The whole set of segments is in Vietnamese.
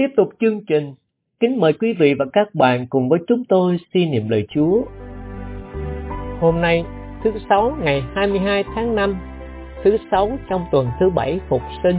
Tiếp tục chương trình, kính mời quý vị và các bạn cùng với chúng tôi suy niệm lời Chúa. Hôm nay, thứ Sáu ngày 22 tháng 5, thứ Sáu trong tuần thứ 7 Phục sinh.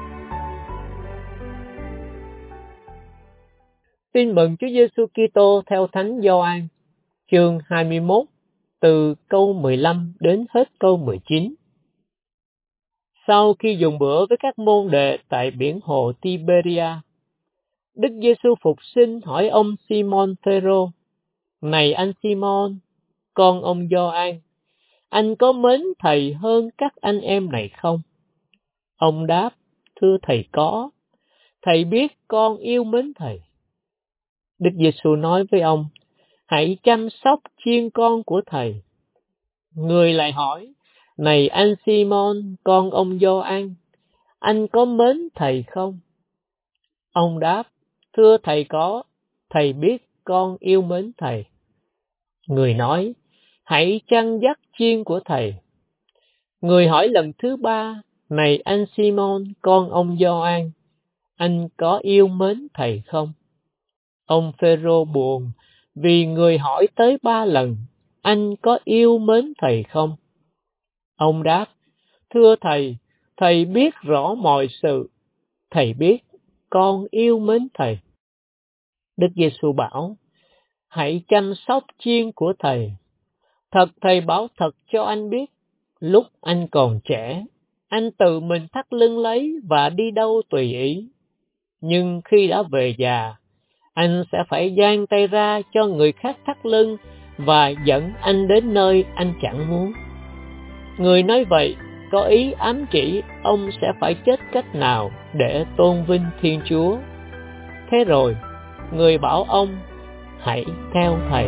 Tin mừng Chúa Giêsu Kitô theo Thánh Gioan, chương 21, từ câu 15 đến hết câu 19. Sau khi dùng bữa với các môn đệ tại biển hồ Tiberia, Đức Giêsu phục sinh hỏi ông Simon Phêrô: "Này anh Simon, con ông Gioan, anh có mến thầy hơn các anh em này không?" Ông đáp: "Thưa thầy có. Thầy biết con yêu mến thầy." Đức Giêsu nói với ông: "Hãy chăm sóc chiên con của thầy." Người lại hỏi: "Này anh Simon, con ông Gioan, anh có mến thầy không?" Ông đáp: "Thưa thầy có. Thầy biết con yêu mến thầy." Người nói: "Hãy chăn dắt chiên của thầy." Người hỏi lần thứ ba: "Này anh Simon, con ông Gioan, anh có yêu mến thầy không?" Ông Phêrô buồn vì người hỏi tới 3 lần: "Anh có yêu mến thầy không?" Ông đáp: "Thưa thầy, thầy biết rõ mọi sự. Thầy biết con yêu mến thầy." Đức Giêsu bảo: "Hãy chăm sóc chiên của thầy. Thật thầy bảo thật cho anh biết, lúc anh còn trẻ, anh tự mình thắt lưng lấy và đi đâu tùy ý. Nhưng khi đã về già, anh sẽ phải dang tay ra cho người khác thắt lưng và dẫn anh đến nơi anh chẳng muốn." Người nói vậy có ý ám chỉ ông sẽ phải chết cách nào để tôn vinh Thiên Chúa. Thế rồi, người bảo ông: "Hãy theo thầy."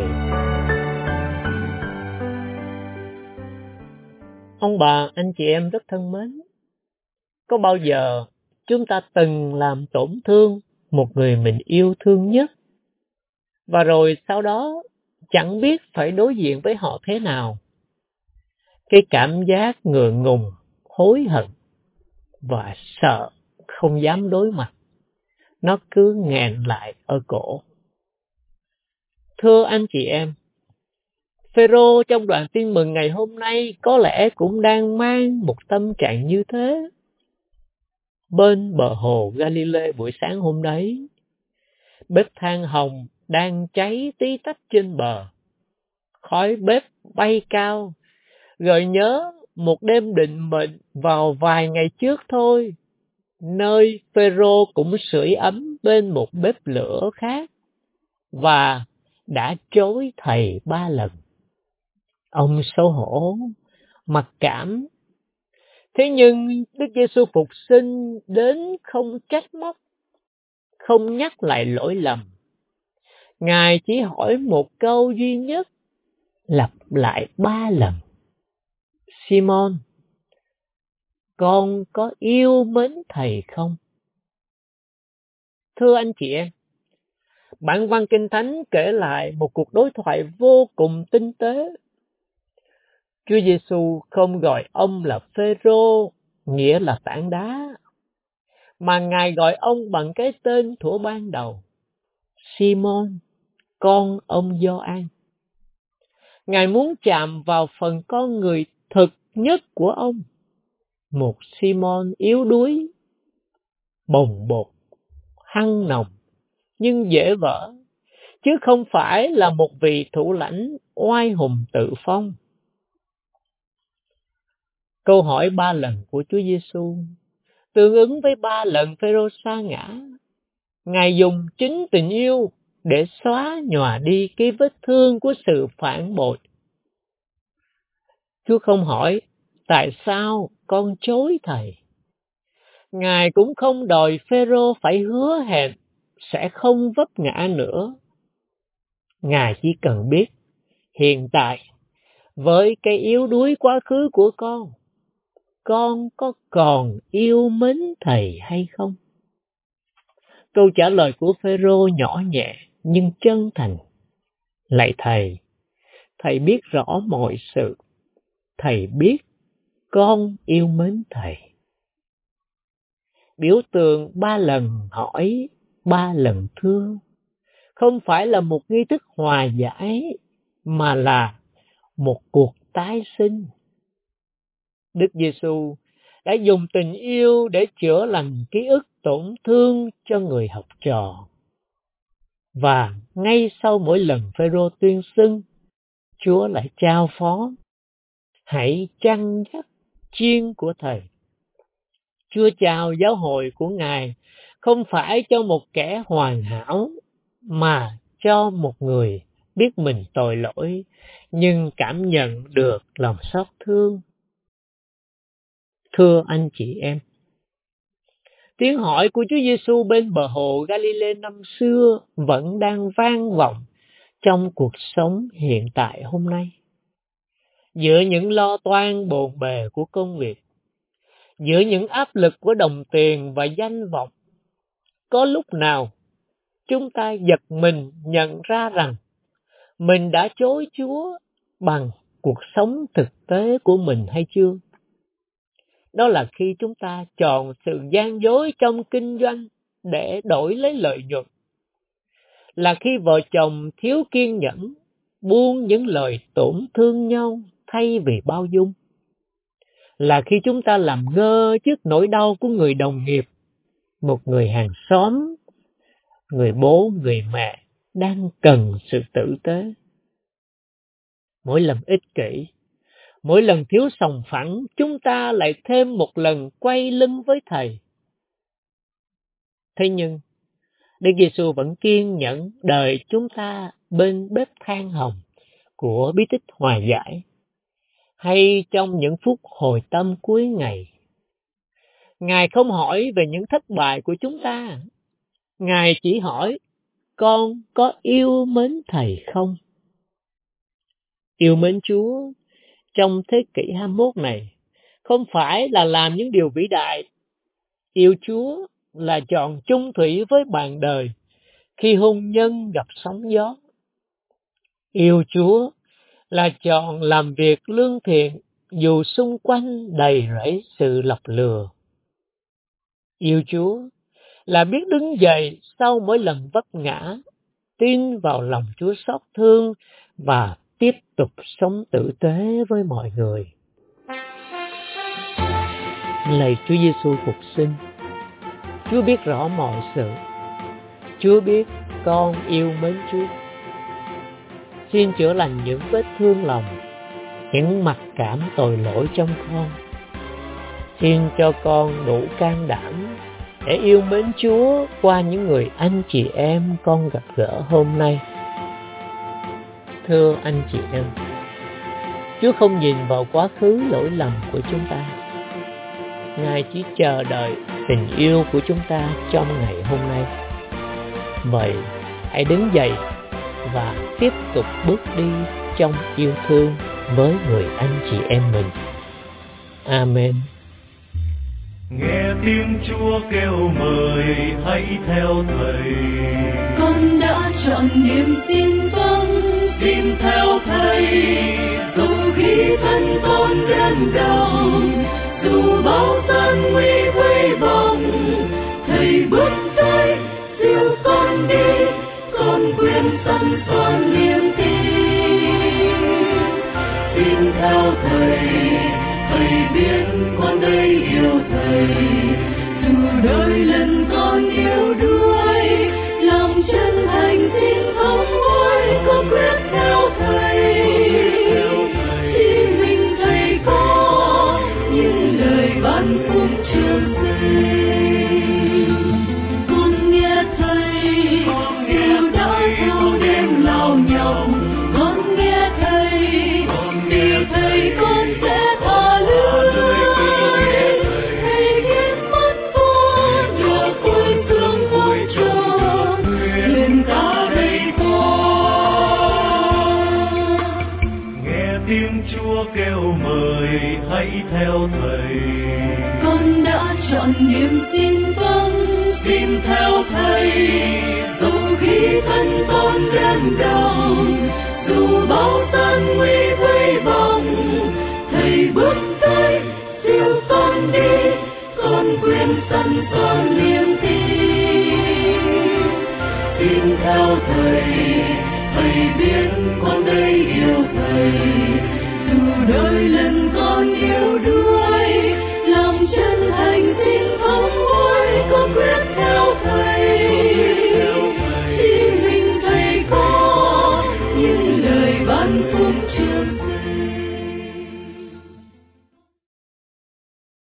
Ông bà, anh chị em rất thân mến, có bao giờ chúng ta từng làm tổn thương một người mình yêu thương nhất, và rồi sau đó chẳng biết phải đối diện với họ thế nào? Cái cảm giác ngượng ngùng, hối hận và sợ không dám đối mặt, nó cứ nghẹn lại ở cổ. Thưa anh chị em, Phêrô trong đoạn tin mừng ngày hôm nay có lẽ cũng đang mang một tâm trạng như thế. Bên bờ hồ Galilee buổi sáng hôm đấy, bếp than hồng đang cháy tí tách trên bờ. Khói bếp bay cao, gợi nhớ một đêm định mệnh vào vài ngày trước thôi, nơi Phêrô cũng sưởi ấm bên một bếp lửa khác và đã chối thầy 3 lần. Ông xấu hổ, mặc cảm. Thế nhưng Đức Giêsu phục sinh đến không trách móc, không nhắc lại lỗi lầm. Ngài chỉ hỏi một câu duy nhất, lặp lại 3 lần: "Simon, con có yêu mến thầy không?" Thưa anh chị em, bản văn Kinh Thánh kể lại một cuộc đối thoại vô cùng tinh tế. Chúa Giêsu không gọi ông là Phêrô, nghĩa là tảng đá, mà Ngài gọi ông bằng cái tên thuở ban đầu: Simon, con ông Gioan. Ngài muốn chạm vào phần con người thực nhất của ông, một Simon yếu đuối, bồng bột, hăng nồng nhưng dễ vỡ, chứ không phải là một vị thủ lãnh oai hùng tự phong. Câu hỏi 3 lần của Chúa Giêsu tương ứng với 3 lần Phêrô sa ngã. Ngài dùng chính tình yêu để xóa nhòa đi cái vết thương của sự phản bội. Chúa không hỏi: "Tại sao con chối thầy?" Ngài cũng không đòi Phêrô phải hứa hẹn sẽ không vấp ngã nữa. Ngài chỉ cần biết hiện tại, với cái yếu đuối quá khứ của con có còn yêu mến thầy hay không? Câu trả lời của Phêrô nhỏ nhẹ nhưng chân thành: "Lạy thầy, thầy biết rõ mọi sự. Thầy biết con yêu mến thầy." Biểu tượng 3 lần hỏi 3 lần thưa, không phải là một nghi thức hòa giải, mà là một cuộc tái sinh. Đức Giêsu đã dùng tình yêu để chữa lành ký ức tổn thương cho người học trò. Và ngay sau mỗi lần Phêrô tuyên xưng, Chúa lại trao phó: hãy chăn dắt chiên của Thầy. Chúa trao giáo hội của Ngài không phải cho một kẻ hoàn hảo, mà cho một người biết mình tội lỗi, nhưng cảm nhận được lòng xót thương. Thưa anh chị em, tiếng hỏi của Chúa Giêsu bên bờ hồ Galilee năm xưa vẫn đang vang vọng trong cuộc sống hiện tại hôm nay. Giữa những lo toan bộn bề của công việc, giữa những áp lực của đồng tiền và danh vọng, có lúc nào chúng ta giật mình nhận ra rằng mình đã chối Chúa bằng cuộc sống thực tế của mình hay chưa? Đó là khi chúng ta chọn sự gian dối trong kinh doanh để đổi lấy lợi nhuận. Là khi vợ chồng thiếu kiên nhẫn, buông những lời tổn thương nhau thay vì bao dung. Là khi chúng ta làm ngơ trước nỗi đau của người đồng nghiệp, một người hàng xóm, người bố, người mẹ đang cần sự tử tế. Mỗi lần ích kỷ, mỗi lần thiếu sòng phẳng, chúng ta lại thêm một lần quay lưng với Thầy. Thế nhưng, Đức Giêsu vẫn kiên nhẫn đợi chúng ta bên bếp than hồng của bí tích hòa giải, hay trong những phút hồi tâm cuối ngày. Ngài không hỏi về những thất bại của chúng ta. Ngài chỉ hỏi: con có yêu mến Thầy không? Yêu mến Chúa trong thế kỷ 21 này không phải là làm những điều vĩ đại. Yêu Chúa là chọn chung thủy với bạn đời khi hôn nhân gặp sóng gió. Yêu Chúa là chọn làm việc lương thiện dù xung quanh đầy rẫy sự lọc lừa. Yêu Chúa là biết đứng dậy sau mỗi lần vấp ngã, tin vào lòng Chúa xót thương và tiếp tục sống tử tế với mọi người. Lạy Chúa Giêsu phục sinh, Chúa biết rõ mọi sự. Chúa biết con yêu mến Chúa. Xin chữa lành những vết thương lòng, những mặc cảm tội lỗi trong con. Xin cho con đủ can đảm để yêu mến Chúa qua những người anh chị em con gặp gỡ hôm nay. Thưa anh chị em, Chúa không nhìn vào quá khứ lỗi lầm của chúng ta. Ngài chỉ chờ đợi tình yêu của chúng ta trong ngày hôm nay. Vậy, hãy đứng dậy và tiếp tục bước đi trong yêu thương với người anh chị em mình. Amen. Nghe tiếng Chúa kêu mời hãy theo Thầy. Con đã chọn niềm tin vâng, Tin theo Thầy. dù khi thân con đơn đau, dù bao gian nguy vây vòng, Thầy bước tới dìu con đi, con quyền sẵn son niềm tin. Tin theo Thầy, Thầy biết con đây yêu Thầy. Dù đôi lần con yếu đuối, lòng chân thành tin không nguôi, con quyết theo Thầy. Chỉ mình Thầy có những lời ban phúc trường sinh. theo thầy, thầy biết con đây yêu thầy. Dù đôi lần con yếu đuối, lòng chân thành xin thống hối, có quyết theo thầy. Chỉ mình thầy có những lời ban phúc chưa